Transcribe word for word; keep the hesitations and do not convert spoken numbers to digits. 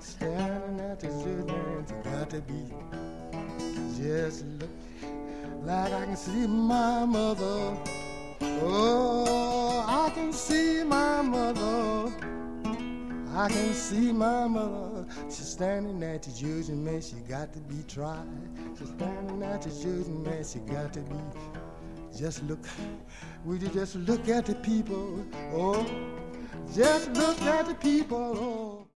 Standing at the judgment, you got to be. Just look like I can see my mother. Oh, I can see my mother. I can see my mother. She's standing at the judgment, she got to be tried. She's standing at the judgment, she got to be. Just look, would you just look at the people? Oh, just look at the people. Oh.